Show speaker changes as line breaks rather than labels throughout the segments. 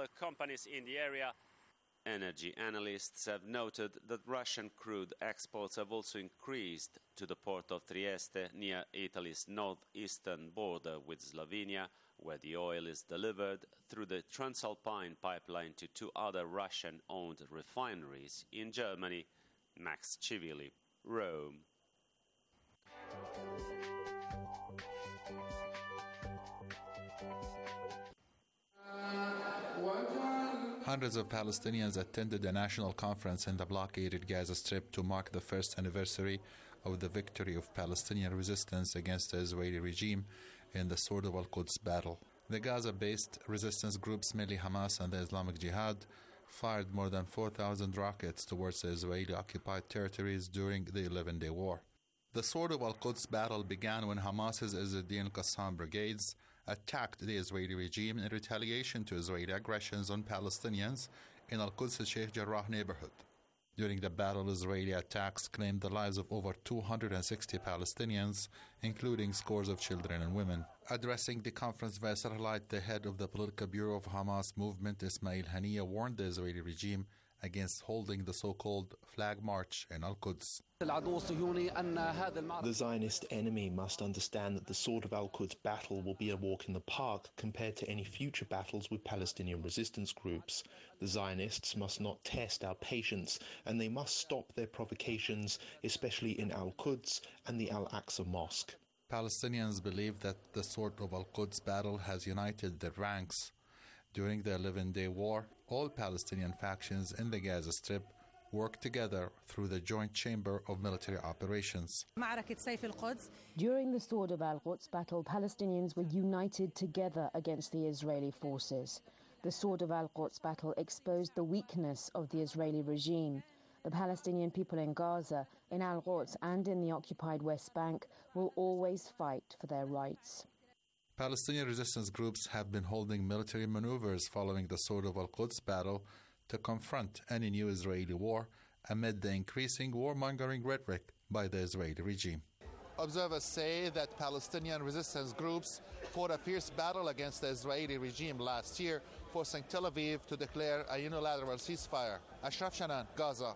companies in the area. Energy analysts have noted that Russian crude exports have also increased to the port of Trieste near Italy's northeastern border with Slovenia, where the oil is delivered through the Transalpine pipeline to two other Russian-owned refineries in Germany. Max Chivili, Rome.
Hundreds of Palestinians attended a national conference in the blockaded Gaza Strip to mark the first anniversary of the victory of Palestinian resistance against the Israeli regime in the Sword of Al-Quds battle. The Gaza-based resistance groups, mainly Hamas and the Islamic Jihad, fired more than 4,000 rockets towards the Israeli-occupied territories during the 11-day war. The Sword of Al-Quds battle began when Hamas's Izz-ad-Din al-Qassam brigades attacked the Israeli regime in retaliation to Israeli aggressions on Palestinians in Al-Quds Sheikh Jarrah neighborhood. During the battle, Israeli attacks claimed the lives of over 260 Palestinians, including scores of children and women. Addressing the conference via satellite, the head of the political bureau of Hamas movement, Ismail Haniyeh, warned the Israeli regime against holding the so-called flag march in Al-Quds.
The Zionist enemy must understand that the Sword of Al-Quds battle will be a walk in the park compared to any future battles with Palestinian resistance groups. The Zionists must not test our patience, and they must stop their provocations, especially in Al-Quds and the Al-Aqsa Mosque.
Palestinians believe that the Sword of Al-Quds battle has united their ranks. During the 11-day war, all Palestinian factions in the Gaza Strip worked together through the Joint Chamber of Military Operations.
During the Sword of Al-Quds battle, Palestinians were united together against the Israeli forces. The Sword of Al-Quds battle exposed the weakness of the Israeli regime. The Palestinian people in Gaza, in Al-Quds and in the occupied West Bank will always fight for their rights.
Palestinian resistance groups have been holding military maneuvers following the Sword of Al-Quds battle to confront any new Israeli war amid the increasing warmongering rhetoric by the Israeli regime. Observers say that Palestinian resistance groups fought a fierce battle against the Israeli regime last year, forcing Tel Aviv to declare a unilateral ceasefire. Ashraf Shanan, Gaza.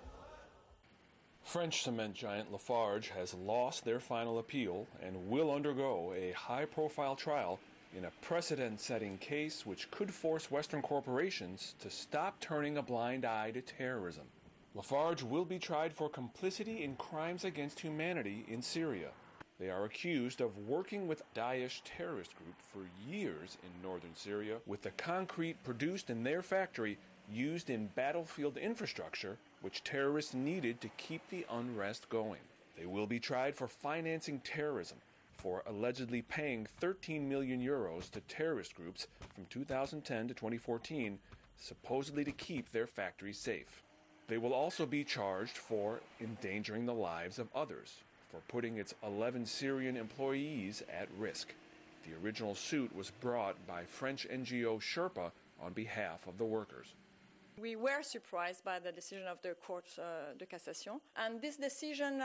French cement giant Lafarge has lost their final appeal and will undergo a high-profile trial in a precedent-setting case which could force Western corporations to stop turning a blind eye to terrorism. Lafarge will be tried for complicity in crimes against humanity in Syria. They are accused of working with Daesh terrorist group for years in northern Syria, with the concrete produced in their factory used in battlefield infrastructure which terrorists needed to keep the unrest going. They will be tried for financing terrorism, for allegedly paying 13 million euros to terrorist groups from 2010 to 2014, supposedly to keep their factories safe. They will also be charged for endangering the lives of others, for putting its 11 Syrian employees at risk. The original suit was brought by French NGO Sherpa on behalf of the workers.
We were surprised by the decision of the Cour de Cassation, and this decision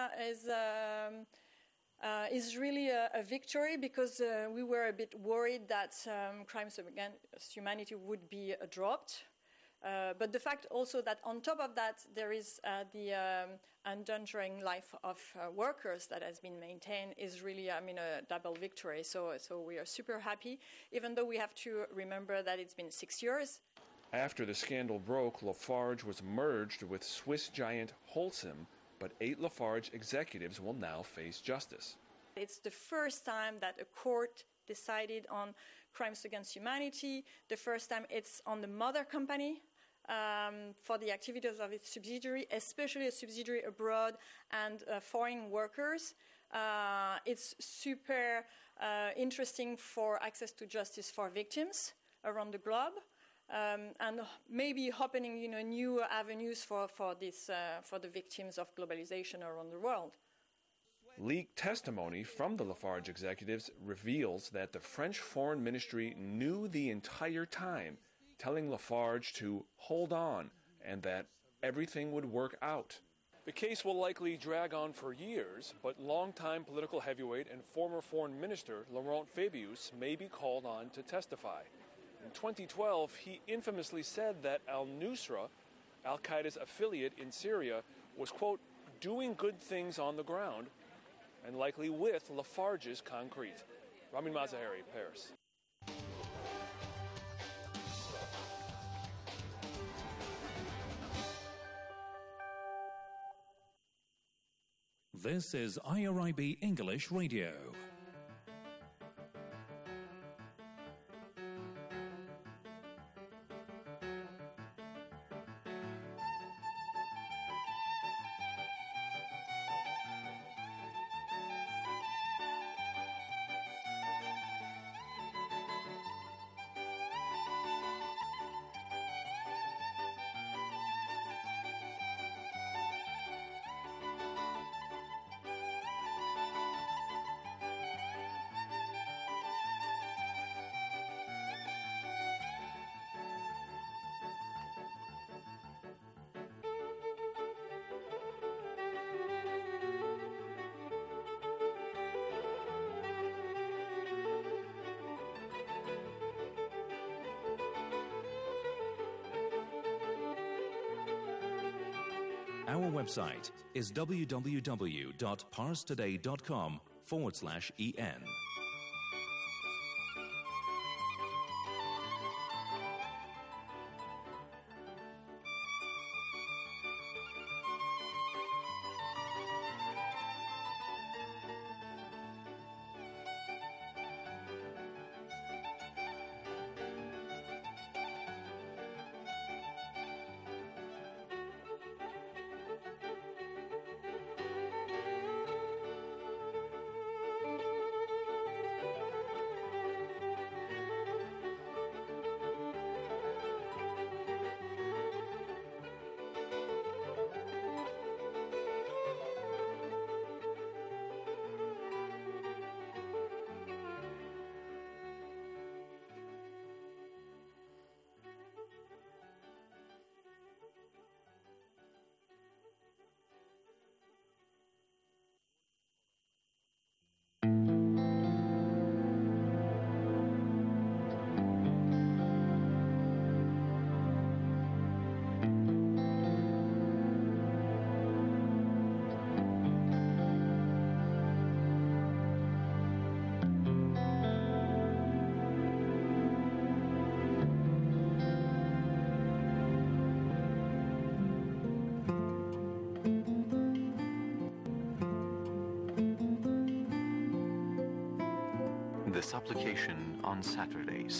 is really a victory because we were a bit worried that crimes against humanity would be dropped. But the fact also that on top of that there is the endangering life of workers that has been maintained is really, a double victory. So we are super happy, even though we have to remember that it's been 6 years.
After the scandal broke, Lafarge was merged with Swiss giant Holcim, but 8 Lafarge executives will now face justice.
It's the first time that a court decided on crimes against humanity, the first time it's on the mother company for the activities of its subsidiary, especially a subsidiary abroad and foreign workers. It's super interesting for access to justice for victims around the globe. And maybe opening, new avenues for the victims of globalization around the world.
Leaked testimony from the Lafarge executives reveals that the French Foreign Ministry knew the entire time, telling Lafarge to hold on and that everything would work out. The case will likely drag on for years, but longtime political heavyweight and former foreign minister Laurent Fabius may be called on to testify. In 2012, he infamously said that al-Nusra, al-Qaeda's affiliate in Syria, was, quote, doing good things on the ground, and likely with Lafarge's concrete. Ramin Mazaheri, Paris.
This is IRIB English Radio. Our website is www.parstoday.com/en.
The supplication on Saturdays.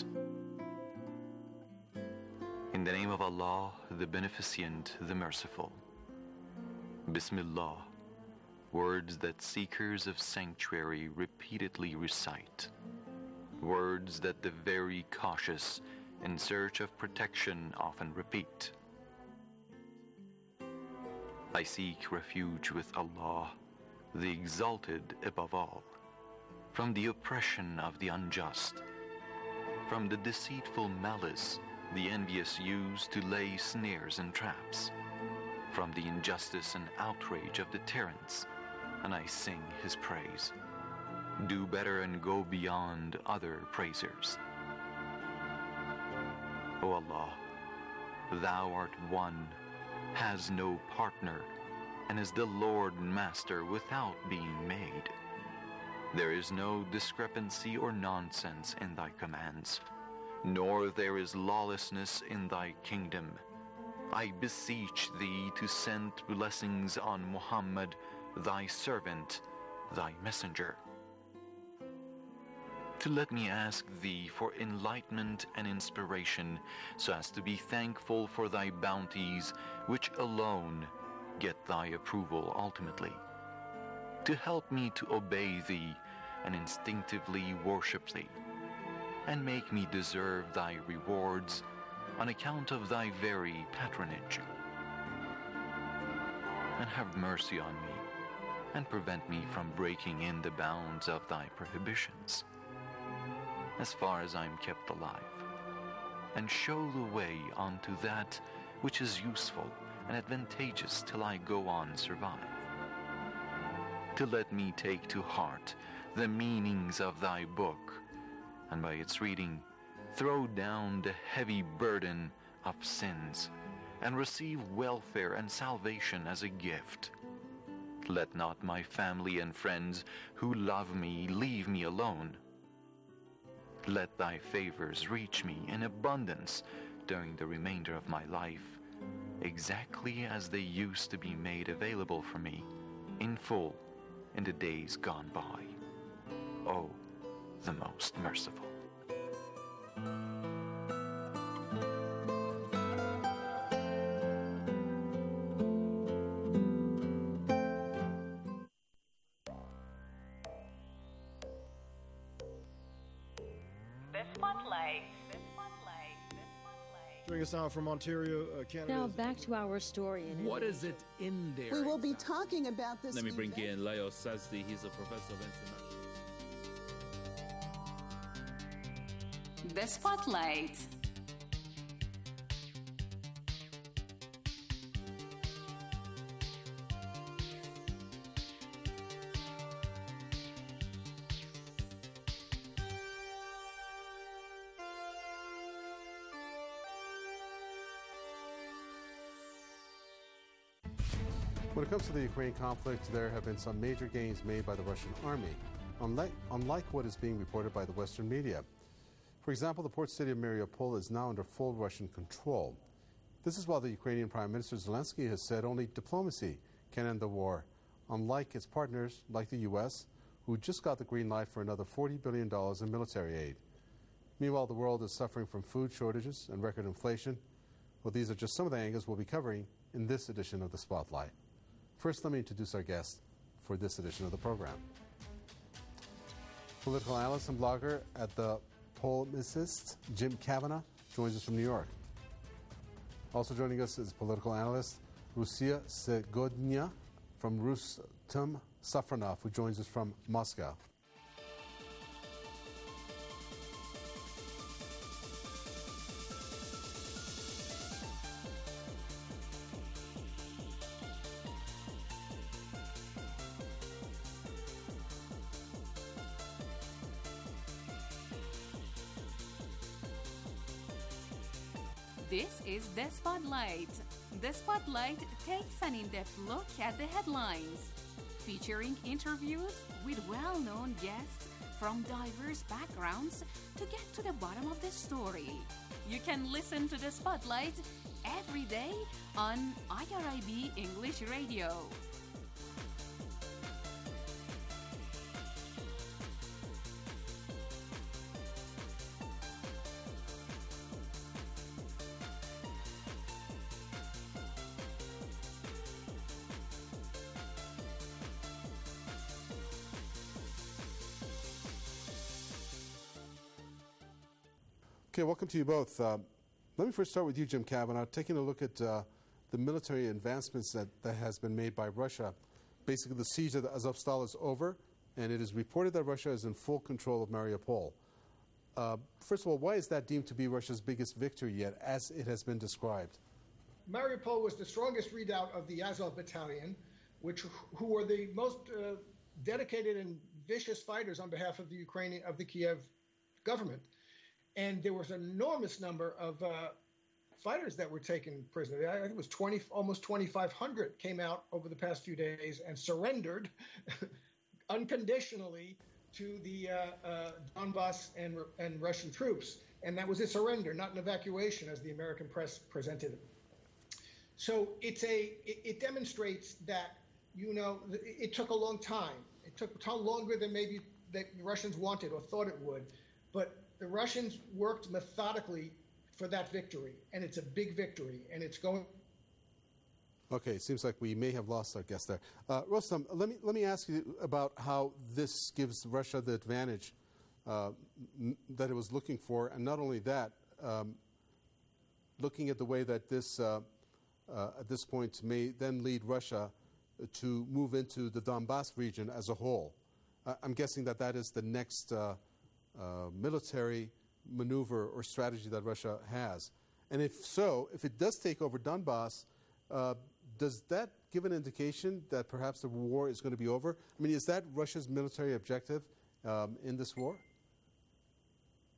In the name of Allah, the Beneficent, the Merciful. Bismillah, words that seekers of sanctuary repeatedly recite. Words that the very cautious in search of protection often repeat. I seek refuge with Allah, the Exalted above all, from the oppression of the unjust, from the deceitful malice the envious use to lay snares and traps, from the injustice and outrage of the tyrants, and I sing his praise. Do better and go beyond other praisers. O Allah, Thou art one, has no partner, and is the Lord and Master without being made. There is no discrepancy or nonsense in Thy commands, nor there is lawlessness in Thy kingdom. I beseech Thee to send blessings on Muhammad, Thy servant, Thy messenger. To let me ask Thee for enlightenment and inspiration, so as to be thankful for Thy bounties, which alone get Thy approval ultimately. To help me to obey Thee and instinctively worship Thee, and make me deserve Thy rewards on account of Thy very patronage. And have mercy on me, and prevent me from breaking in the bounds of Thy prohibitions, as far as I am kept alive, and show the way unto that which is useful and advantageous till I go on survive. To let me take to heart the meanings of Thy book, and by its reading throw down the heavy burden of sins, and receive welfare and salvation as a gift. Let not my family and friends who love me leave me alone. Let thy favors reach me in abundance during the remainder of my life, exactly as they used to be made available for me in full in the days gone by. O, the most merciful.
Joining us now from Ontario, Canada.
Now back to our story.
What is it in there?
We will be talking about this.
Let me bring in Leo Sazdi. He's a professor of international.
The Spotlight.
When it comes to the Ukraine conflict, there have been some major gains made by the Russian army, unlike what is being reported by the Western media. For example, the port city of Mariupol is now under full Russian control. This is while the Ukrainian Prime Minister Zelensky has said only diplomacy can end the war, unlike its partners like the U.S., who just got the green light for another $40 billion in military aid. Meanwhile, the world is suffering from food shortages and record inflation. Well, these are just some of the angles we'll be covering in this edition of The Spotlight. First, let me introduce our guest for this edition of the program. Political analyst and blogger at the Polemicist, Jim Kavanagh, joins us from New York. Also joining us is political analyst Rusia Segodnya from Rustem Safronov, who joins us from Moscow.
This is The Spotlight. The Spotlight takes an in-depth look at the headlines, featuring interviews with well-known guests from diverse backgrounds to get to the bottom of the story. You can listen to The Spotlight every day on IRIB English Radio.
Okay, welcome to you both. Let me first start with you, Jim Kavanagh, taking a look at the military advancements that has been made by Russia. Basically, the siege of the Azovstal is over, and it is reported that Russia is in full control of Mariupol. First of all, why is that deemed to be Russia's biggest victory yet, as it has been described?
Mariupol was the strongest redoubt of the Azov Battalion, who were the most dedicated and vicious fighters on behalf of the Kiev government. And there was an enormous number of fighters that were taken prisoner. I think it was almost 2,500 came out over the past few days and surrendered unconditionally to the Donbass and Russian troops. And that was a surrender, not an evacuation, as the American press presented it. So it demonstrates that, it took a long time. It took longer than maybe the Russians wanted or thought it would. But the Russians worked methodically for that victory, and it's a big victory, and it's going.
Okay, it seems like we may have lost our guest there. Rustem, let me ask you about how this gives Russia the advantage that it was looking for, and not only that, looking at the way that this, at this point, may then lead Russia to move into the Donbass region as a whole. I'm guessing that is the next military maneuver or strategy that Russia has. And if so, if it does take over Donbass, does that give an indication that perhaps the war is going to be over? I mean, is that Russia's military objective in this war?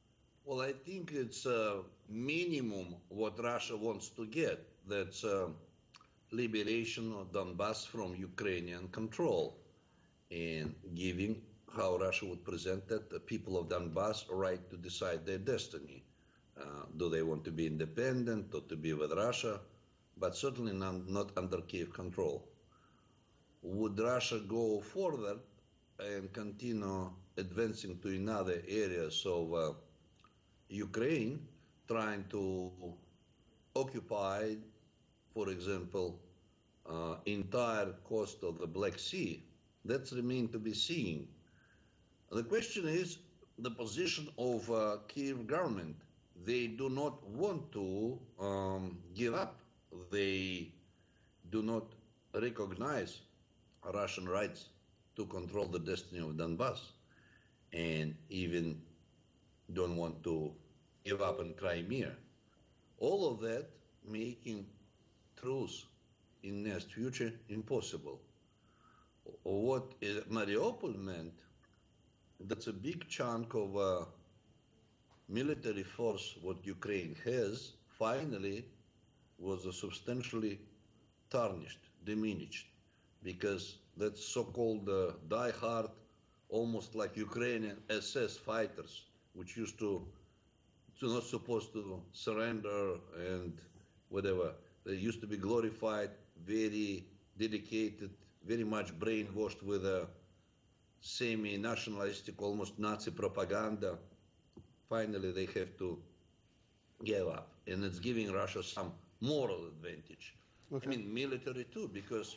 Well, I think it's minimum what Russia wants to get. That's liberation of Donbass from Ukrainian control and giving how Russia would present that the people of Donbass right to decide their destiny. Do they want to be independent or to be with Russia? But certainly not under Kiev control. Would Russia go further and continue advancing to another areas of Ukraine, trying to occupy, for example, entire coast of the Black Sea? That's remain to be seen. The question is the position of Kiev government. They do not want to give up. They do not recognize Russian rights to control the destiny of Donbass, and even don't want to give up on Crimea. All of that making truce in next future impossible. What Mariupol meant, that's a big chunk of military force what Ukraine has finally was substantially tarnished, diminished, because that's so-called die-hard, almost like Ukrainian SS fighters, which used to not supposed to surrender and whatever. They used to be glorified, very dedicated, very much brainwashed with a semi-nationalistic, almost Nazi propaganda. Finally, they have to give up, and it's giving Russia some moral advantage. Okay. I mean, military too, because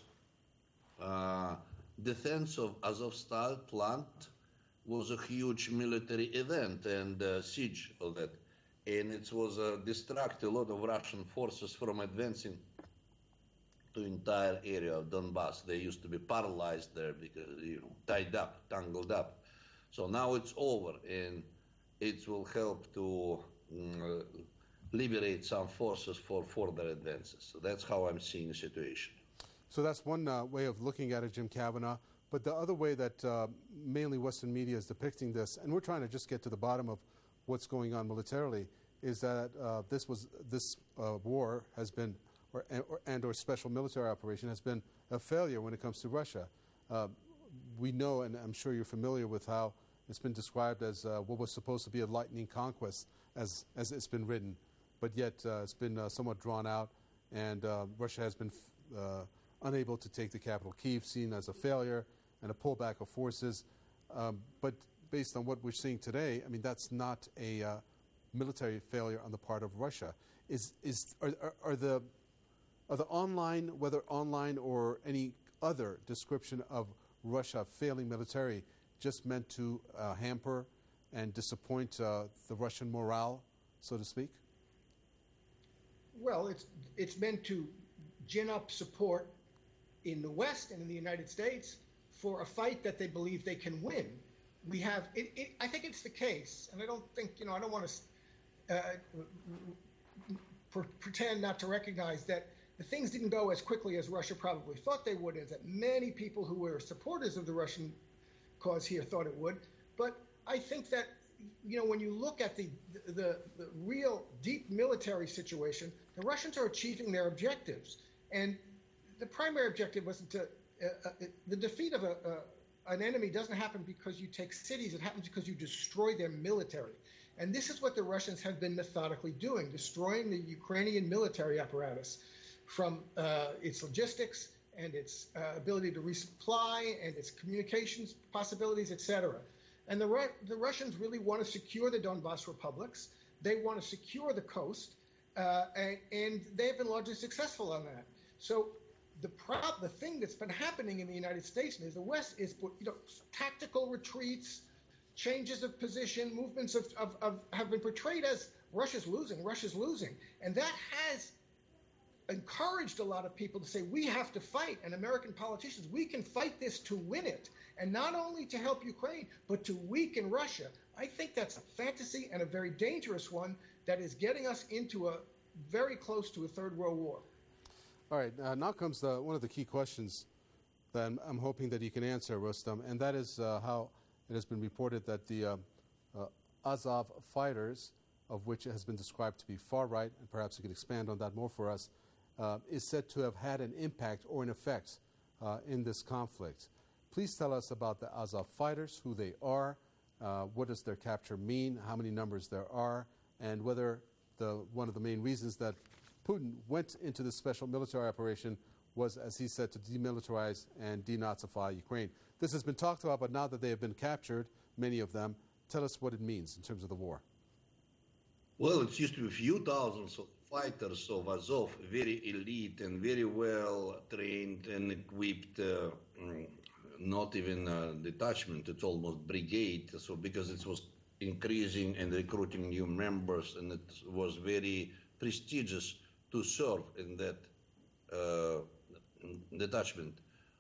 defense of Azovstal plant was a huge military event and siege of that. And it was distract a lot of Russian forces from advancing to entire area of Donbass. They used to be paralyzed there because, tied up, tangled up. So now it's over, and it will help to liberate some forces for further advances. So that's how I'm seeing the situation.
So that's one way of looking at it, Jim Kavanagh. But the other way that mainly Western media is depicting this, and we're trying to just get to the bottom of what's going on militarily, is that this war has been, or special military operation has been a failure when it comes to Russia. We know, and I'm sure you're familiar with how it's been described as what was supposed to be a lightning conquest, as it's been written, but yet it's been somewhat drawn out, and Russia has been unable to take the capital, Kyiv, seen as a failure and a pullback of forces. But based on what we're seeing today, I mean, that's not a military failure on the part of Russia. Are the online, whether online or any other description of Russia failing military, just meant to hamper and disappoint the Russian morale, so to speak?
Well, it's meant to gin up support in the West and in the United States for a fight that they believe they can win. We have, I think it's the case, and I don't think, I don't want to pretend not to recognize that the things didn't go as quickly as Russia probably thought they would, and that many people who were supporters of the Russian cause here thought it would. But I think that, when you look at the real deep military situation, the Russians are achieving their objectives. And the primary objective wasn't to, the defeat of an enemy doesn't happen because you take cities, it happens because you destroy their military. And this is what the Russians have been methodically doing, destroying the Ukrainian military apparatus from its logistics and its ability to resupply and its communications possibilities, etc. And the Russians really want to secure the Donbass republics. They want to secure the coast, and they've been largely successful on that. So the thing that's been happening in the United States and the West is, tactical retreats, changes of position, movements have been portrayed as Russia's losing. And that has encouraged a lot of people to say, we have to fight, and American politicians, we can fight this to win it, and not only to help Ukraine, but to weaken Russia. I think that's a fantasy and a very dangerous one that is getting us into very close to a third world war.
All right, now comes one of the key questions that I'm hoping that you can answer, Rustam, and that is how it has been reported that the Azov fighters of which has been described to be far right, and perhaps you could expand on that more for us, is said to have had an impact or an effect in this conflict. Please tell us about the Azov fighters, who they are, what does their capture mean, how many numbers there are, and whether one of the main reasons that Putin went into this special military operation was, as he said, to demilitarize and denazify Ukraine. This has been talked about, but now that they have been captured, many of them, tell us what it means in terms of the war.
Well, it used to be a few thousands of fighters of Azov, very elite and very well trained and equipped, not even a detachment, it's almost brigade, so because it was increasing and recruiting new members, and it was very prestigious to serve in that detachment.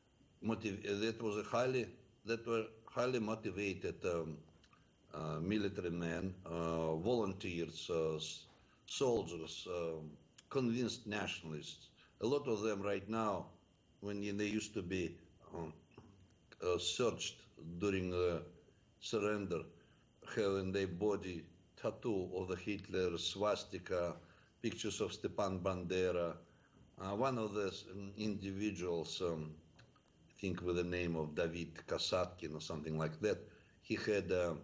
That were highly motivated military men, volunteers, soldiers, convinced nationalists. A lot of them right now, when they used to be searched during the surrender, have in their body tattoo of the Hitler swastika, pictures of Stepan Bandera. One of the individuals, I think with the name of David Kasatkin or something like that, he had a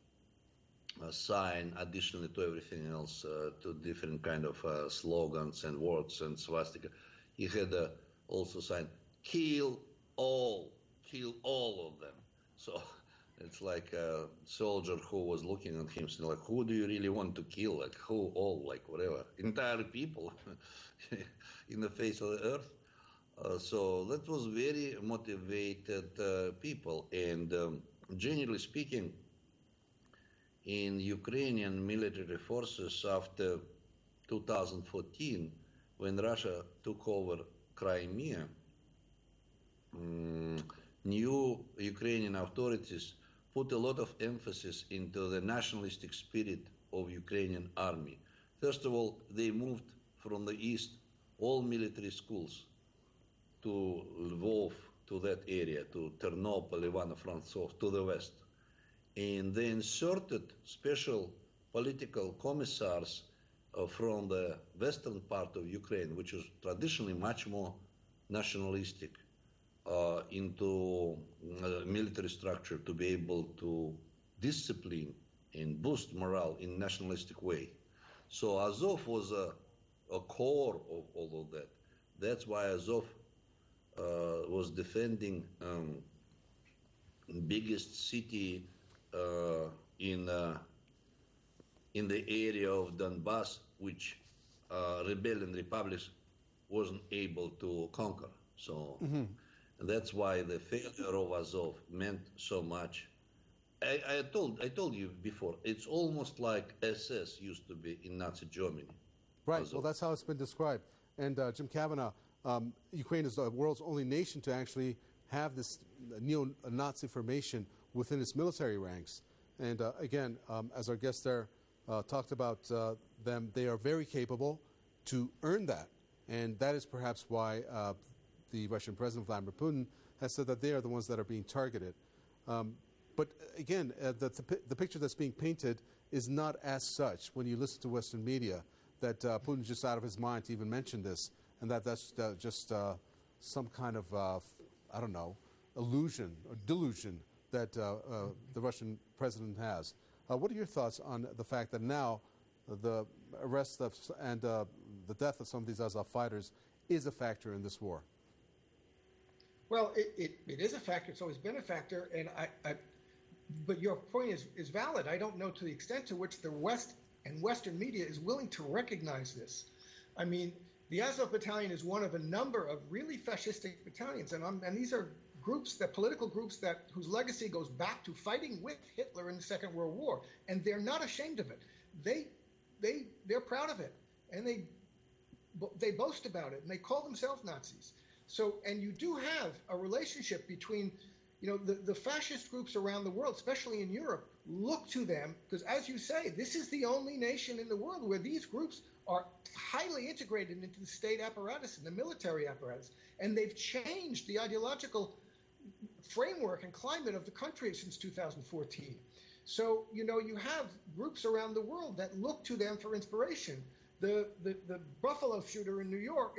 sign additionally to everything else, to different kind of slogans and words and swastika. He had also sign, kill all of them. So it's like a soldier who was looking at him saying, like, who do you really want to kill? Like, who, all, like, whatever. Entire people in the face of the earth. So that was very motivated people. And generally speaking, in Ukrainian military forces after 2014, when Russia took over Crimea, new Ukrainian authorities put a lot of emphasis into the nationalistic spirit of Ukrainian army. First of all, they moved from the east all military schools to Lvov, to that area, to Ternopil, Ivano-Frankivsk, to the west. And they inserted special political commissars from the western part of Ukraine, which is traditionally much more nationalistic, into military structure to be able to discipline and boost morale in nationalistic way. So Azov was a core of all of that. That's why Azov was defending biggest city in the area of Donbass, which rebellion republics wasn't able to conquer. So that's why the failure of Azov meant so much. I told you before, it's almost like SS used to be in Nazi Germany.
Right,
Azov.
well, that's how it's been described. And Jim Kavanagh, Ukraine is the world's only nation to actually have this neo-Nazi formation within its military ranks. And again, as our guest there talked about them, they are very capable to earn that. And that is perhaps why the Russian President Vladimir Putin has said that they are the ones that are being targeted. But again, the picture that's being painted is not as such when you listen to Western media, that Putin's just out of his mind to even mention this, and that's just some kind of, I don't know, illusion or delusion that the Russian president has. What are your thoughts on the fact that now the arrest of and the death of some of these Azov fighters is a factor in this war?
Well, it is a factor. It's always been a factor, and but your point is valid. I don't know to the extent to which the West and Western media is willing to recognize this. I mean, the Azov Battalion is one of a number of really fascistic battalions, and these are groups, political groups whose legacy goes back to fighting with Hitler in the Second World War, and they're not ashamed of it. They're proud of it, and they boast about it, and they call themselves Nazis. So, and you do have a relationship between, the fascist groups around the world, especially in Europe, look to them because, as you say, this is the only nation in the world where these groups are highly integrated into the state apparatus and the military apparatus, and they've changed the ideological framework and climate of the country since 2014. So, you know, you have groups around the world that look to them for inspiration. The Buffalo shooter in New York,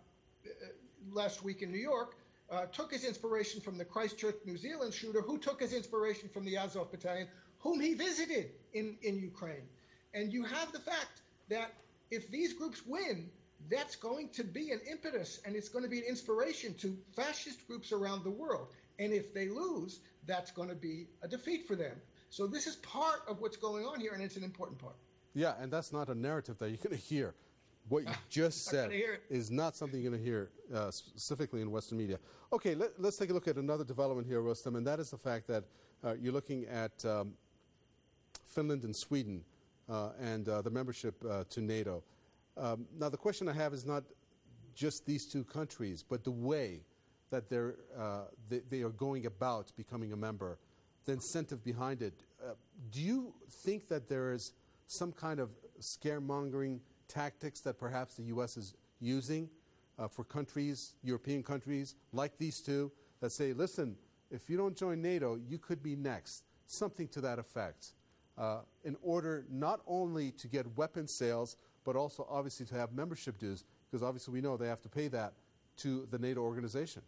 last week in New York, took his inspiration from the Christchurch, New Zealand shooter, who took his inspiration from the Azov Battalion, whom he visited in Ukraine. And you have the fact that if these groups win, that's going to be an impetus and it's going to be an inspiration to fascist groups around the world. And if they lose, that's going to be a defeat for them. So this is part of what's going on here, and it's an important part.
Yeah, and that's not a narrative that you're going to hear. What you just said is not something you're going to hear specifically in Western media. Okay, let's take a look at another development here, Rustam, and that is the fact that you're looking at Finland and Sweden and the membership to NATO. Now, the question I have is not just these two countries, but the way that they are going about becoming a member, the incentive behind it. Do you think that there is some kind of scaremongering tactics that perhaps the U.S. is using for countries, European countries like these two, that say, listen, if you don't join NATO, you could be next, something to that effect, in order not only to get weapon sales, but also obviously to have membership dues, because obviously we know they have to pay that to the NATO organization.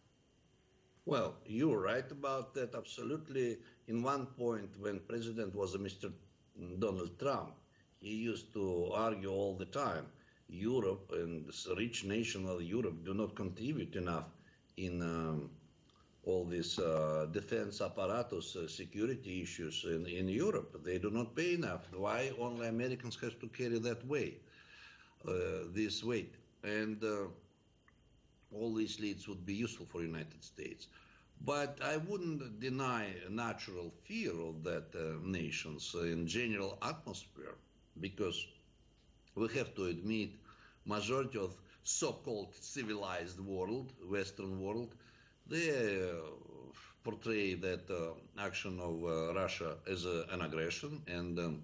Well, you're right about that, absolutely. In one point, when President was Mr. Donald Trump, he used to argue all the time, Europe and this rich nation of Europe do not contribute enough in all this defense apparatus, security issues in Europe. They do not pay enough. Why only Americans have to carry that weight, this weight? And all these leads would be useful for United States. But I wouldn't deny a natural fear of that nations in general atmosphere, because we have to admit majority of so-called civilized world, Western world, they portray that action of Russia as an aggression, and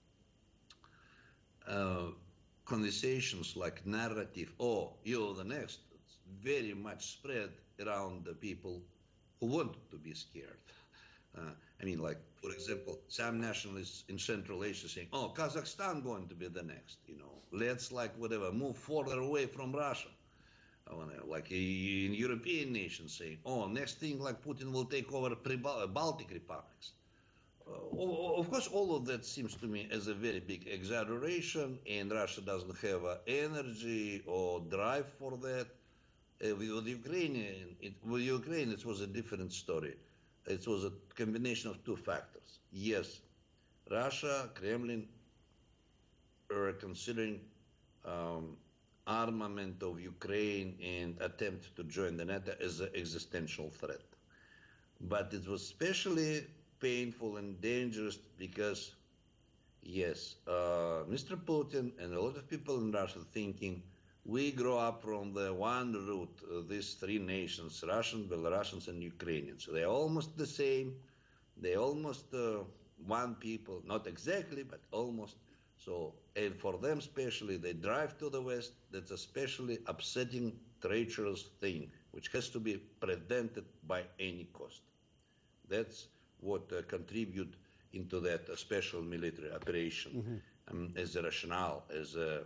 conversations like narrative, oh, you're the next, it's very much spread around the people who want to be scared. I mean, like, for example, some nationalists in Central Asia saying, oh, Kazakhstan going to be the next, you know, let's, like, whatever, move further away from Russia. Like in European nations saying, oh, next thing, like, Putin will take over Baltic republics. Of course, all of that seems to me as a very big exaggeration, and Russia doesn't have energy or drive for that. With Ukraine, it was a different story. It was a combination of two factors. Yes, Russia, Kremlin are considering armament of Ukraine and attempt to join the NATO as an existential threat. But it was especially painful and dangerous because, yes, Mr. Putin and a lot of people in Russia thinking, we grow up from the one root, these three nations, Russians, Belarusians, and Ukrainians. They're almost the same. They're almost one people, not exactly, but almost. So, and for them especially, they drive to the West. That's a especially upsetting, treacherous thing, which has to be prevented by any cost. That's what contribute into that special military operation as a rationale, as a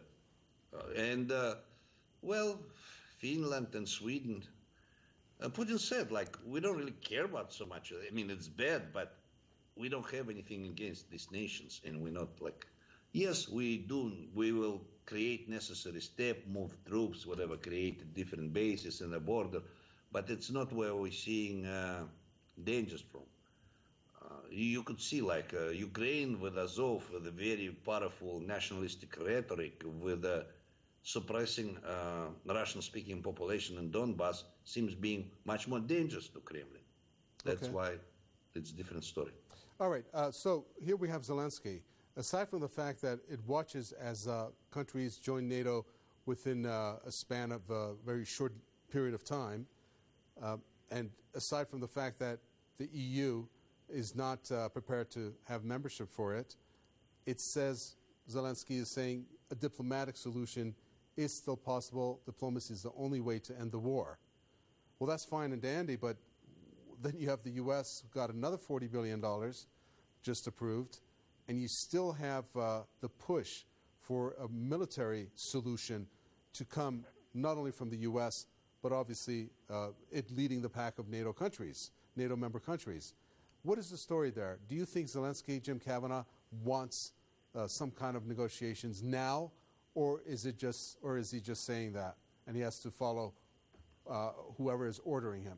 well, Finland and Sweden, Putin said, like, we don't really care about so much. I mean, it's bad, but we don't have anything against these nations, and we're not like, yes, we will create necessary step, move troops, whatever, create different bases in the border, but it's not where we're seeing dangers from. You could see, like, Ukraine with Azov, with a very powerful nationalistic rhetoric, with suppressing Russian-speaking population in Donbass, seems being much more dangerous to Kremlin. That's why it's a different story.
All right. So here we have Zelensky. Aside from the fact that it watches as countries join NATO within a span of a very short period of time, and aside from the fact that the EU is not prepared to have membership for it, it says, Zelensky is saying, a diplomatic solution is still possible. Diplomacy is the only way to end the war. Well, that's fine and dandy, but then you have the U.S. got another $40 billion just approved, and you still have the push for a military solution to come not only from the U.S., but obviously it leading the pack of NATO countries, NATO member countries. What is the story there? Do you think Zelensky, Jim Kavanaugh, wants some kind of negotiations now, or is he just saying that and he has to follow whoever is ordering him?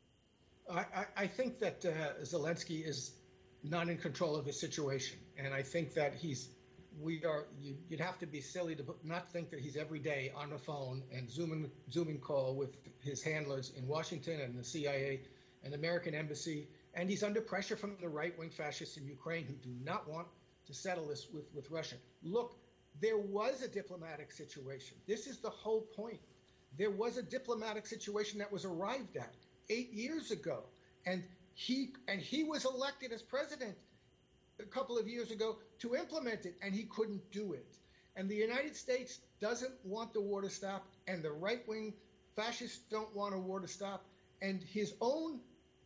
I think that Zelensky is not in control of the situation, and I think that you'd have to be silly to not think that he's every day on the phone and Zooming call with his handlers in Washington and the CIA and the American embassy, and he's under pressure from the right-wing fascists in Ukraine who do not want to settle this with Russia. Look, there was a diplomatic situation. This is the whole point. There was a diplomatic situation that was arrived at 8 years ago, and he was elected as president a couple of years ago to implement it, and he couldn't do it. And the United States doesn't want the war to stop, and the right-wing fascists don't want a war to stop, and his own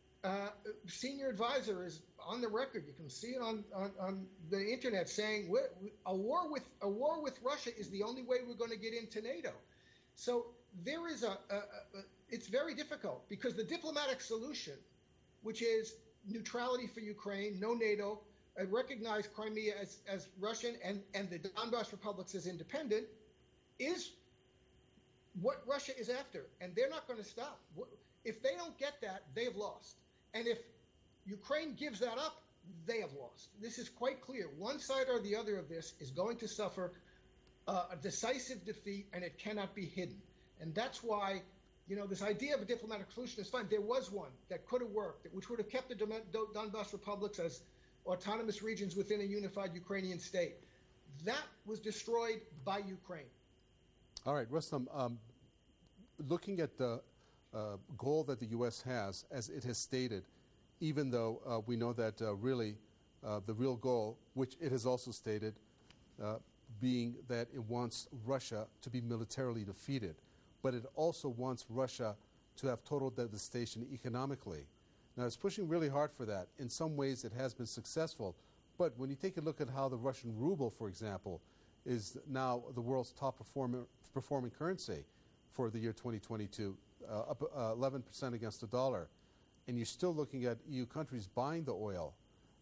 senior advisor is on the record. You can see it on the internet saying a war with Russia is the only way we're going to get into NATO. So there is it's very difficult because the diplomatic solution, which is neutrality for Ukraine, no NATO, recognize Crimea as Russian and the Donbas republics as independent, is what Russia is after, and they're not going to stop. If they don't get that, they've lost. And if Ukraine gives that up, they have lost. This is quite clear. One side or the other of this is going to suffer a decisive defeat, and it cannot be hidden. And that's why, this idea of a diplomatic solution is fine. There was one that could have worked, which would have kept the Donbas republics as autonomous regions within a unified Ukrainian state. That was destroyed by Ukraine.
All right, Rustam, looking at the goal that the U.S. has, as it has stated, even though we know that really the real goal, which it has also stated, being that it wants Russia to be militarily defeated, but it also wants Russia to have total devastation economically. Now, it's pushing really hard for that. In some ways, it has been successful. But when you take a look at how the Russian ruble, for example, is now the world's top performing currency for the year 2022, up 11% against the dollar, and you're still looking at EU countries buying the oil,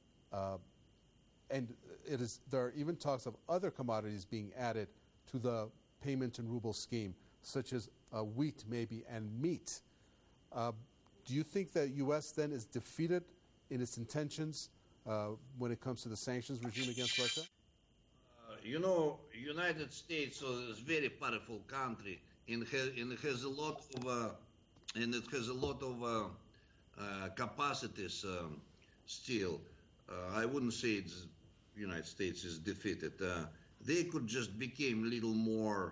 and there are even talks of other commodities being added to the payment in ruble scheme, such as wheat maybe and meat. Do you think that U.S. then is defeated in its intentions when it comes to the sanctions regime against Russia?
United States is a very powerful country, and it has a lot of capacities still. I wouldn't say United States is defeated. They could just become a little more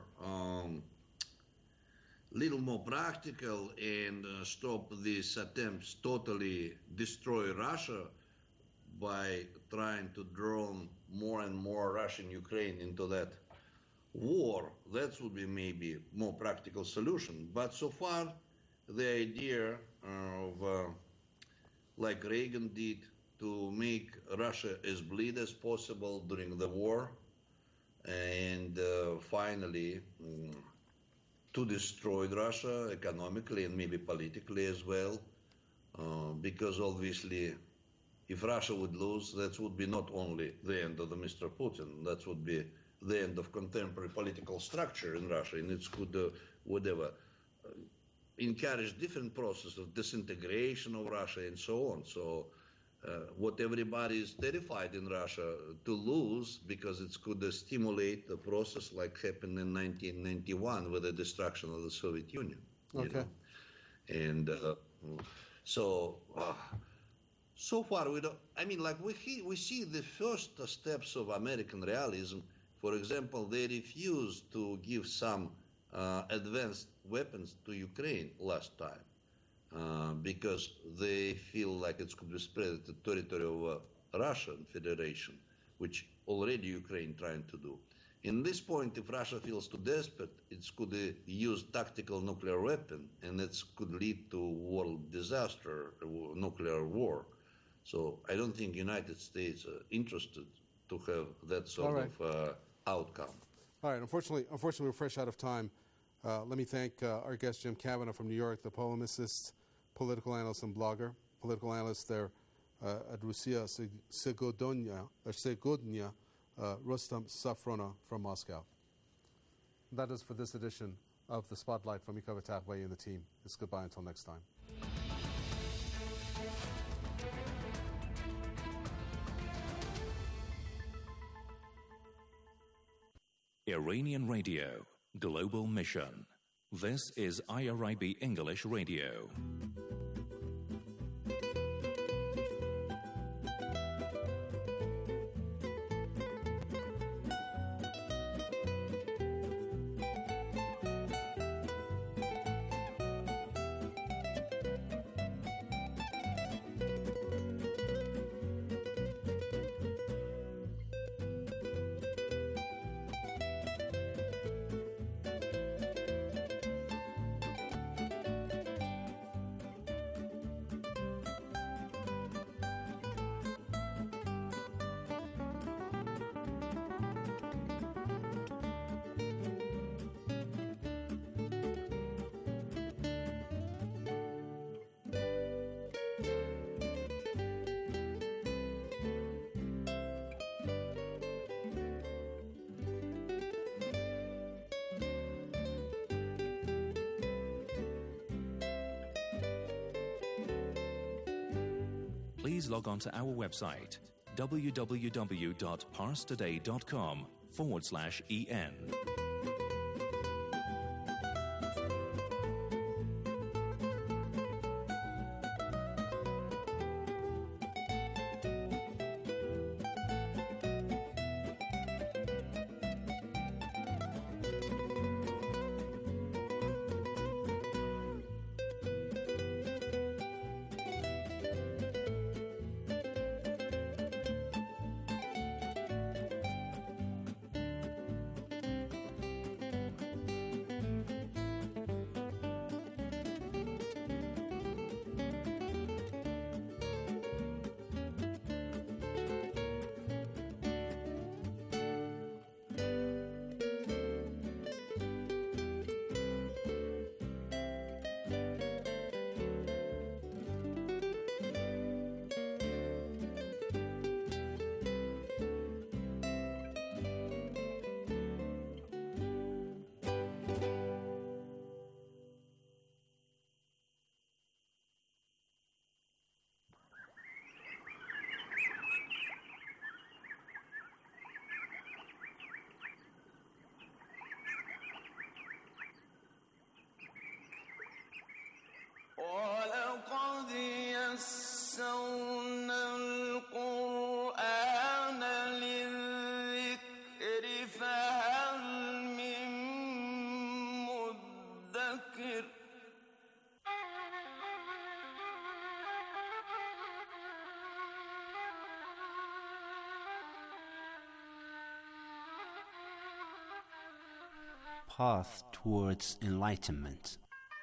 practical and stop these attempts totally destroy Russia by trying to draw more and more Russian Ukraine into that war. That would be maybe more practical solution. But so far, the idea of like Reagan did to make Russia as bleed as possible during the war, and finally to destroy Russia economically and maybe politically as well, because obviously if Russia would lose, that would be not only the end of Mr. Putin, that would be the end of contemporary political structure in Russia, and it could, encourage different process of disintegration of Russia and so on. So what everybody is terrified in Russia to lose, because it could stimulate the process like happened in 1991 with the destruction of the Soviet Union.
Okay.
And so far we don't, we see the first steps of American realism. For example, they refused to give some advanced weapons to Ukraine last time because they feel like it could be spread to the territory of Russian Federation, which already Ukraine trying to do. In this point, if Russia feels too desperate, it could use tactical nuclear weapon, and it could lead to world disaster, nuclear war. So I don't think United States are interested to have that sort of outcome.
All right. Unfortunately, we're fresh out of time. Let me thank our guest, Jim Kavanagh from New York, the polemicist, political analyst, and blogger. Political analyst there at Russia Segodnya, Rustam Safronov from Moscow. That is for this edition of The Spotlight from Mika Vatahway and the team. It's goodbye until next time.
Iranian Radio, Global Mission. This is IRIB English Radio. Please log on to our website, www.parstoday.com/EN.
ولقد يسرنا القرآن للذكر فهل من مدكر
Path towards enlightenment.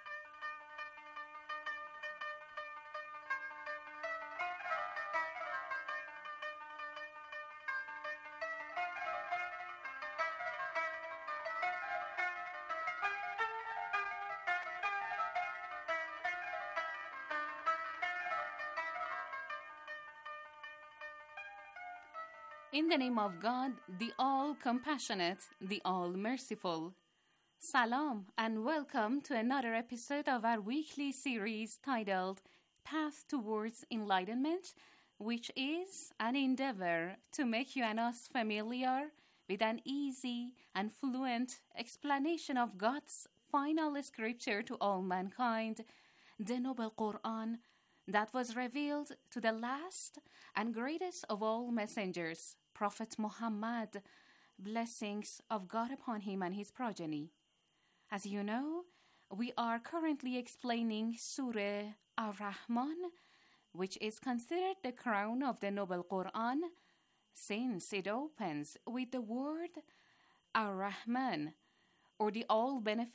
In the name of God, the all-compassionate, the all-merciful. Salam and welcome to another episode of our weekly series titled Path Towards Enlightenment, which is an endeavor to make you and us familiar with an easy and fluent explanation of God's final scripture to all mankind, the Noble Quran, that was revealed to the last and greatest of all messengers, Prophet Muhammad, blessings of God upon him and his progeny. As you know, we are currently explaining Surah Ar-Rahman, which is considered the crown of the Noble Quran, since it opens with the word Ar-Rahman, or the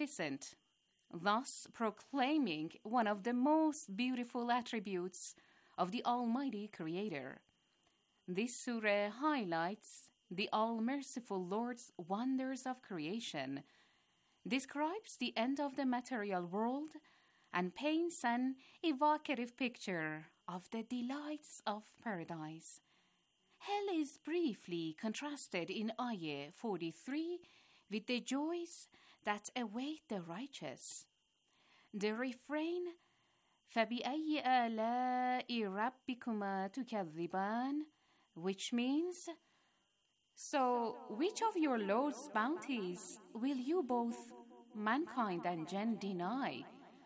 All-Beneficent, thus proclaiming one of the most beautiful attributes of the Almighty Creator. This surah highlights the All-Merciful Lord's wonders of creation, describes the end of the material world, and paints an evocative picture of the delights of paradise. Hell is briefly contrasted in Ayah 43 with the joys that await the righteous. The refrain, فَبِأَيِّ آلَاءِ رَبِّكُمَا تُكَذِّبَانِ, which means, so which of your Lord's bounties will you both, mankind and jinn, deny?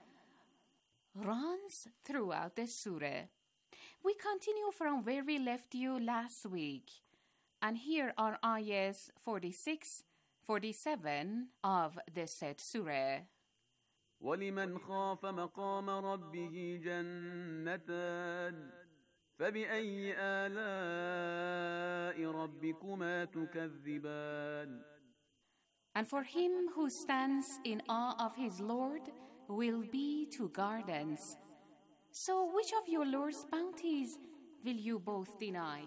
Runs throughout the surah. We continue from where we left you last week, and here are ayahs 46, 47 of the said surah.
وَلِمَنْ خَافَ مَقَامَ رَبِّهِ جَنَّتَانِ فَبِأَيِّ آلَاءِ رَبِّكُمَا تُكَذِّبَانِ.
And for him who stands in awe of his Lord will be 2 gardens. So which of your Lord's bounties will you both deny?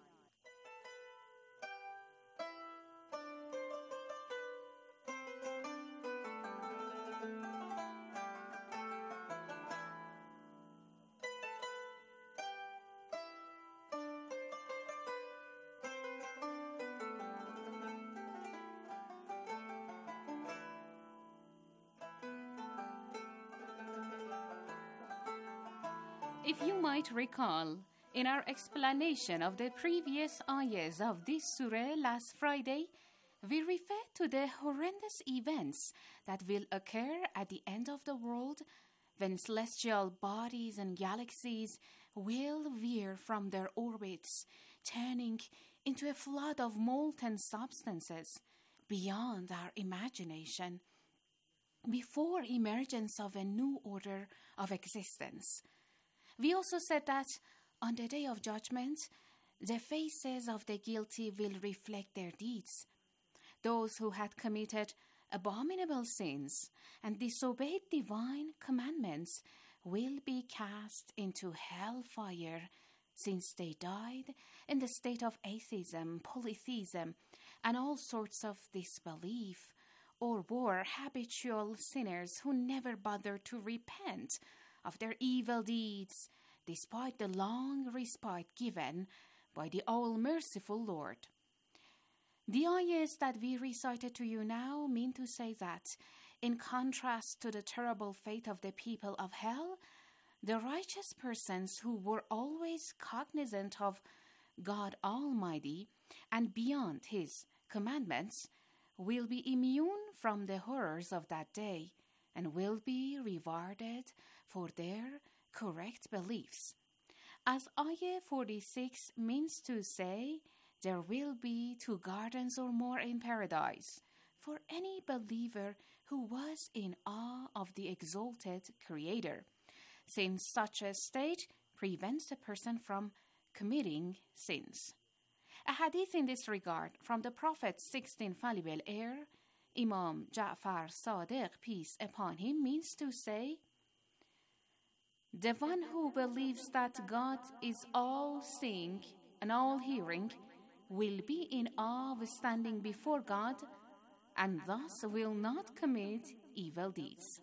If you might recall, in our explanation of the previous ayahs of this surah last Friday, we referred to the horrendous events that will occur at the end of the world when celestial bodies and galaxies will veer from their orbits, turning into a flood of molten substances beyond our imagination, before emergence of a new order of existence. We also said that on the day of judgment, the faces of the guilty will reflect their deeds. Those who had committed abominable sins and disobeyed divine commandments will be cast into hellfire, since they died in the state of atheism, polytheism, and all sorts of disbelief, or were habitual sinners who never bothered to repent of their evil deeds, despite the long respite given by the All-Merciful Lord. The ayahs that we recited to you now mean to say that, in contrast to the terrible fate of the people of hell, the righteous persons who were always cognizant of God Almighty and beyond His commandments will be immune from the horrors of that day and will be rewarded for their correct beliefs. As Ayah 46 means to say, there will be 2 gardens or more in paradise for any believer who was in awe of the exalted Creator, since such a state prevents a person from committing sins. A hadith in this regard from the Prophet's 6th infallible heir, Imam Ja'far Sadiq, peace upon him, means to say, the one who believes that God is all-seeing and all-hearing will be in awe of standing before God and thus will not commit evil deeds.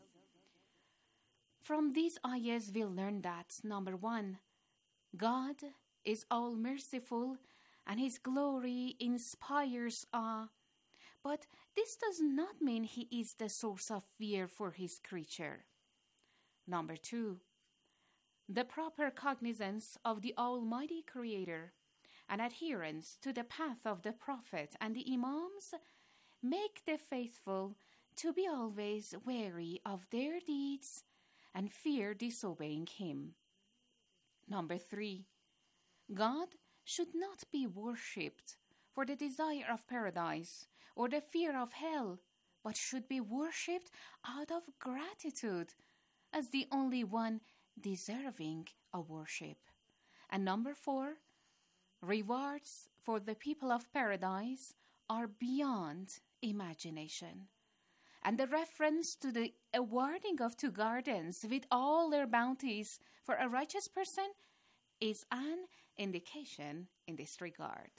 From these ayahs we'll learn that, number 1, God is all-merciful and His glory inspires awe, but this does not mean He is the source of fear for His creature. Number 2, the proper cognizance of the Almighty Creator and adherence to the path of the Prophet and the Imams make the faithful to be always wary of their deeds and fear disobeying Him. Number 3, God should not be worshipped for the desire of paradise or the fear of hell, but should be worshipped out of gratitude as the only one deserving of worship. And number 4, rewards for the people of paradise are beyond imagination. And the reference to the awarding of 2 gardens with all their bounties for a righteous person is an indication in this regard.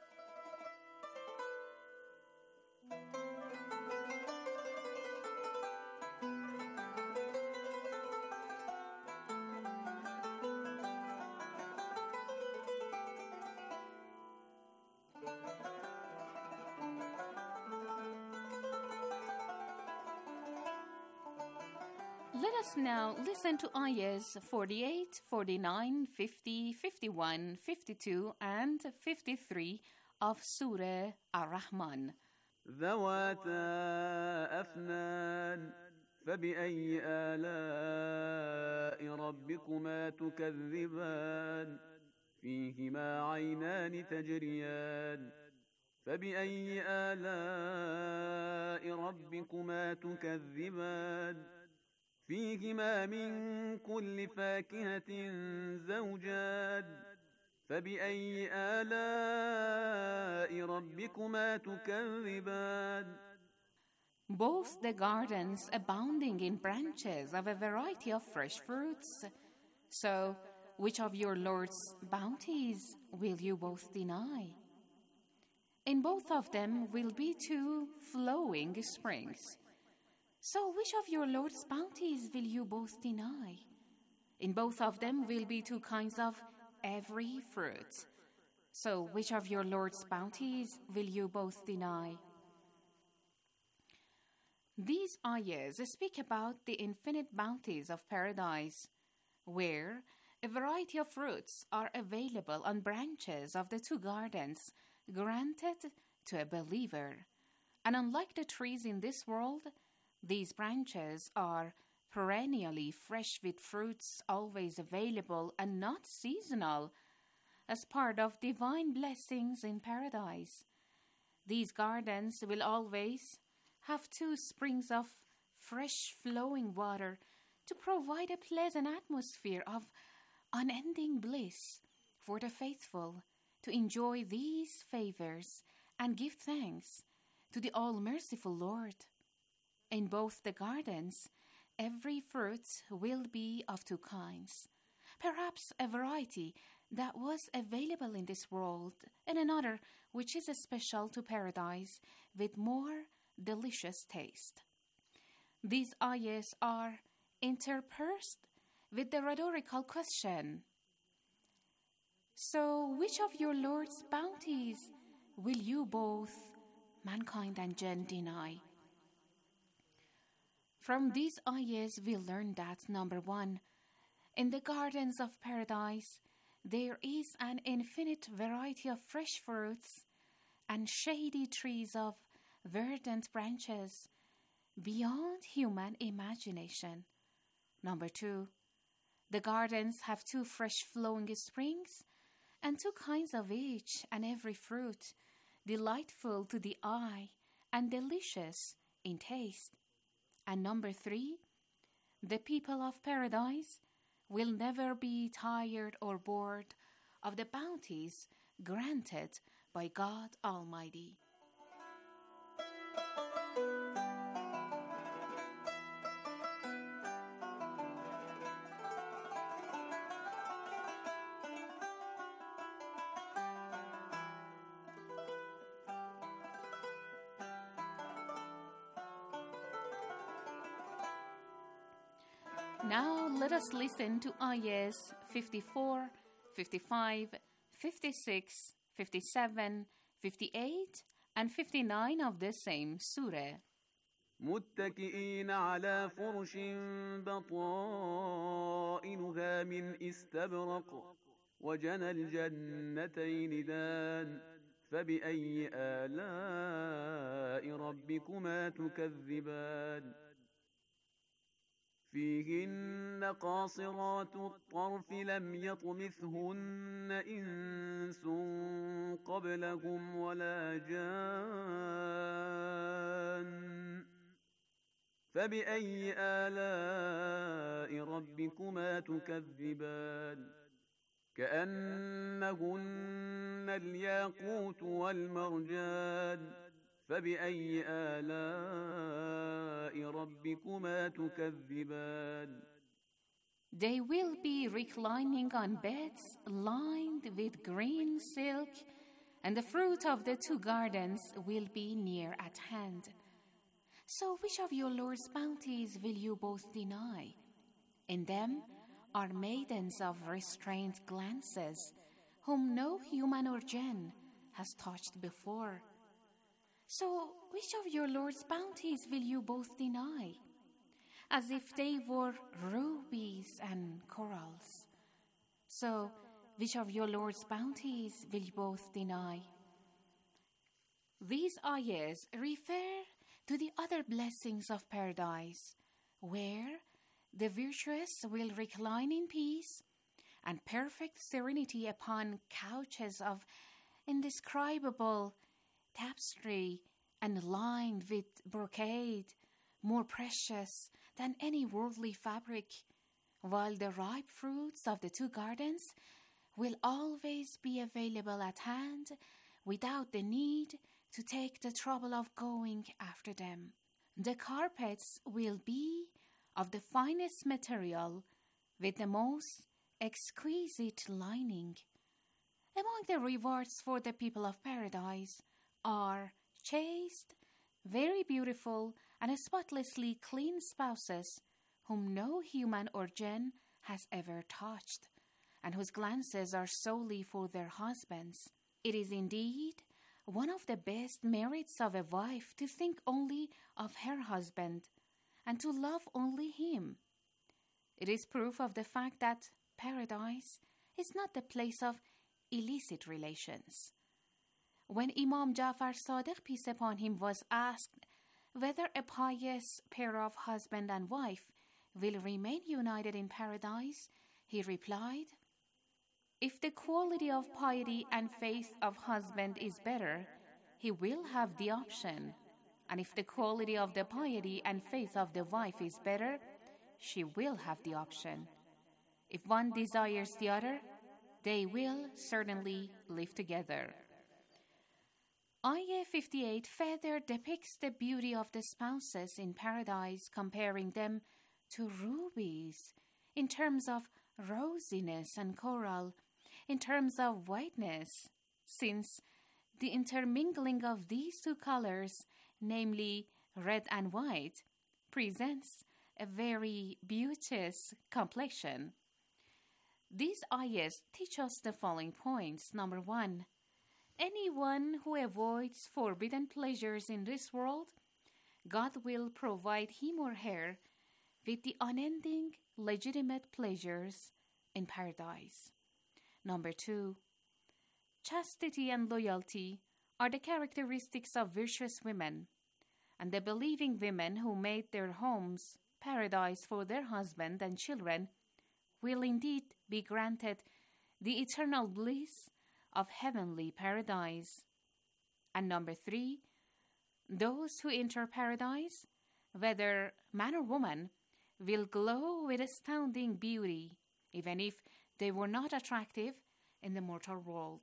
Let us now listen to ayahs 48, 49, 50, 51, 52, and 53 of Surah Ar-Rahman.
ذواتا أفنان فبأي آلاء ربكما تكذبان فيهما عينان تجريان فبأي آلاء ربكما تكذبان فيهما من كل فاكهة زوجان فبأي آلاء ربكما تكذبان
Both the gardens abounding in branches of a variety of fresh fruits. So, which of your Lord's bounties will you both deny? In both of them will be two flowing springs. So which of your Lord's bounties will you both deny? In both of them will be two kinds of every fruit. So which of your Lord's bounties will you both deny? These ayahs speak about the infinite bounties of paradise, where a variety of fruits are available on branches of the two gardens granted to a believer. And unlike the trees in this world, these branches are perennially fresh with fruits always available and not seasonal, as part of divine blessings in paradise. These gardens will always have two springs of fresh flowing water to provide a pleasant atmosphere of unending bliss for the faithful to enjoy these favors and give thanks to the all-merciful Lord. In both the gardens, every fruit will be of two kinds, perhaps a variety that was available in this world, and another which is special to paradise with more delicious taste. These ayahs are interspersed with the rhetorical question, so which of your Lord's bounties will you both, mankind and jinn, deny? From these ayahs we learn that, number one, in the gardens of paradise there is an infinite variety of fresh fruits and shady trees of verdant branches beyond human imagination. Number two, the gardens have two fresh flowing springs and two kinds of each and every fruit, delightful to the eye and delicious in taste. And number three, the people of paradise will never be tired or bored of the bounties granted by God Almighty. Now let us listen to ayahs 54, 55, 56, 57, 58, and 59 of the same surah.
متكئين على فرش بطائنها من استبرق وجنى الجنتين دان فبأي آلاء ربكما تكذبان فيهن قاصرات الطرف لم يطمثهن إنس قبلهم ولا جان فبأي آلاء ربكما تكذبان كأنهن الياقوت والمرجان فبأي آلاء ربكما تكذبان
They will be reclining on beds lined with green silk, and the fruit of the two gardens will be near at hand. So which of your Lord's bounties will you both deny? In them are maidens of restrained glances, whom no human or jinn has touched before. So which of your Lord's bounties will you both deny? As if they were rubies and corals. So which of your Lord's bounties will you both deny? These ayahs refer to the other blessings of paradise, where the virtuous will recline in peace and perfect serenity upon couches of indescribable tapestry and lined with brocade, more precious than any worldly fabric, while the ripe fruits of the two gardens will always be available at hand without the need to take the trouble of going after them. The carpets will be of the finest material with the most exquisite lining. Among the rewards for the people of paradise are chaste, very beautiful, and spotlessly clean spouses whom no human or jinn has ever touched, and whose glances are solely for their husbands. It is indeed one of the best merits of a wife to think only of her husband and to love only him. It is proof of the fact that paradise is not the place of illicit relations. When Imam Ja'far Sadiq, peace upon him, was asked whether a pious pair of husband and wife will remain united in paradise, he replied, "If the quality of piety and faith of husband is better, he will have the option. And if the quality of the piety and faith of the wife is better, she will have the option. If one desires the other, they will certainly live together." Ayah 58 further depicts the beauty of the spouses in paradise, comparing them to rubies in terms of rosiness and coral, in terms of whiteness, since the intermingling of these two colors, namely red and white, presents a very beauteous complexion. These ayahs teach us the following points. Number 1, anyone who avoids forbidden pleasures in this world, God will provide him or her with the unending legitimate pleasures in paradise. Number 2, chastity and loyalty are the characteristics of virtuous women, and the believing women who made their homes paradise for their husband and children will indeed be granted the eternal bliss of heavenly paradise. And number 3, those who enter paradise, whether man or woman, will glow with astounding beauty, even if they were not attractive in the mortal world.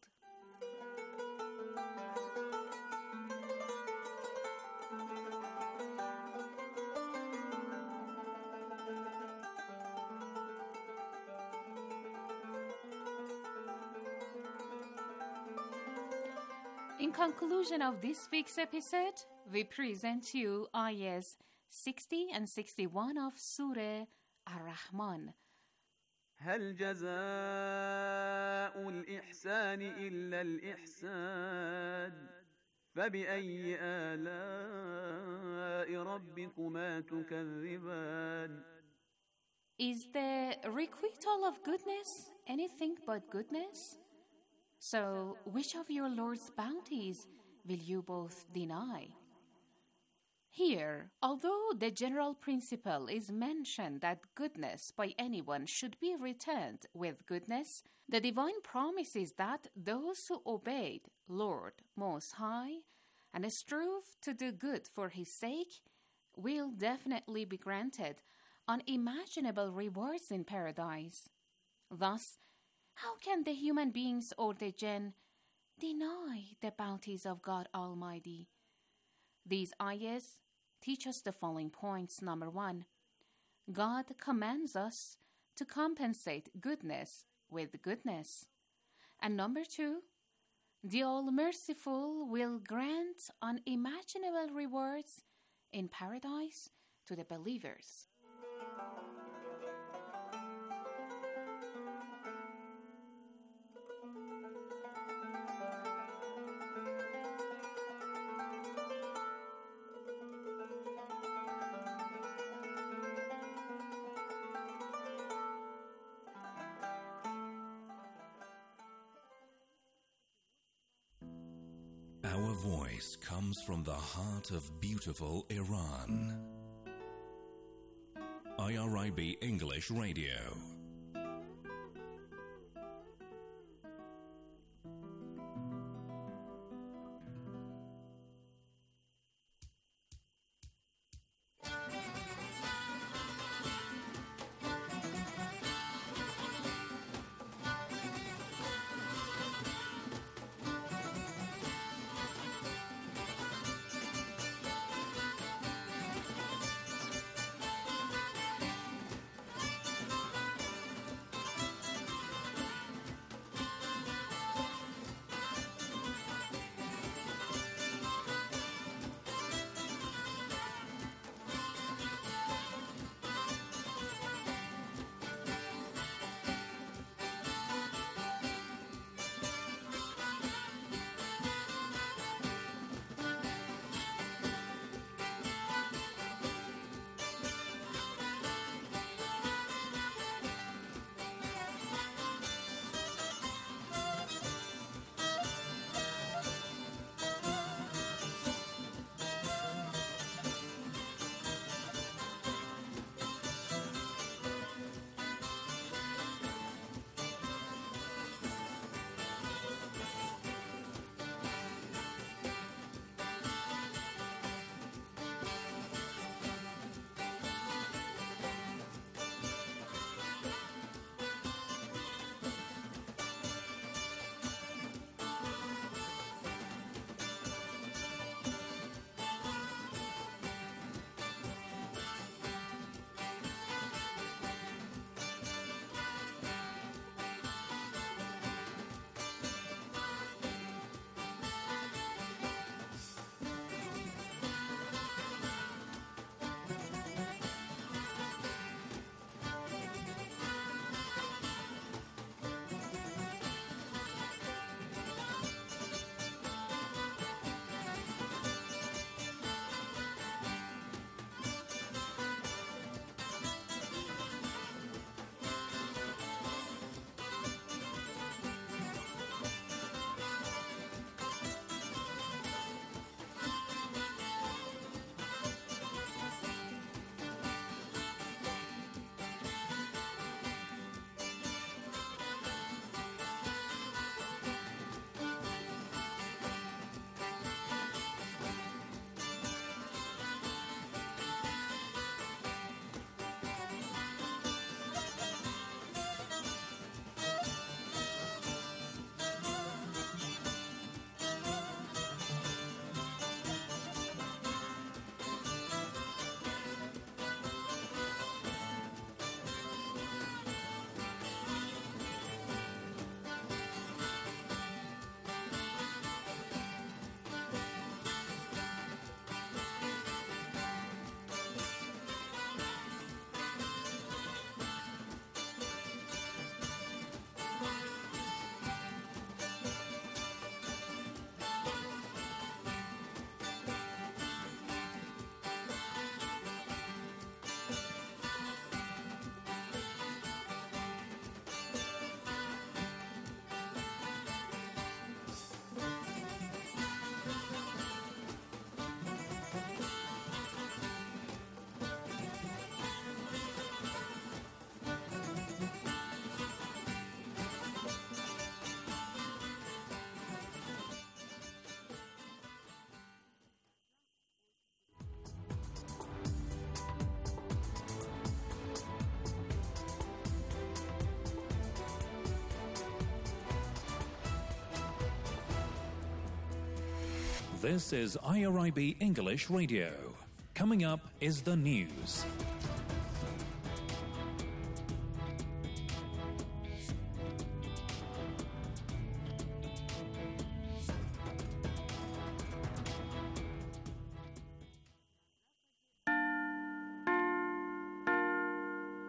In conclusion of this week's episode, we present you ayahs 60 and 61 of Surah Ar-Rahman.
هل جزاء الإحسان إلا الإحسان فبأي آلاء ربكما تكذبان.
Is the requital of goodness anything but goodness? So, which of your Lord's bounties will you both deny? Here, although the general principle is mentioned that goodness by anyone should be returned with goodness, the divine promise is that those who obeyed Lord Most High and strove to do good for His sake will definitely be granted unimaginable rewards in paradise. Thus, how can the human beings or the jinn deny the bounties of God Almighty? These ayahs teach us the following points. Number 1, God commands us to compensate goodness with goodness. And number 2, the All-Merciful will grant unimaginable rewards in paradise to the believers.
Our voice comes from the heart of beautiful Iran. IRIB English Radio. This is IRIB English Radio. Coming up is the news.